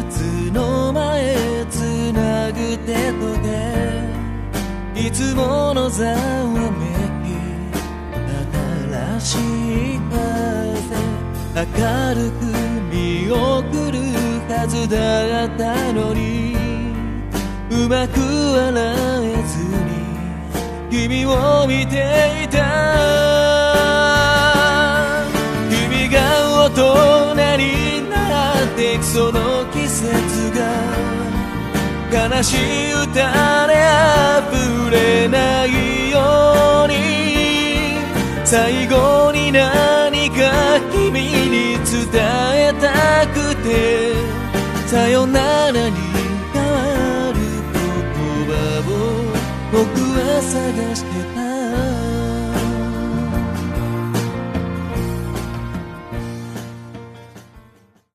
つの前つなぐ手と手、いつものざわめき新しい風、明るく見送るはずだったのに、うまく笑えずに君を見ていた。君が大人になっていくその季節が悲しい歌で溢れないように、最後に何か君に伝えたくて、さよならに変わる言葉を僕は探してた。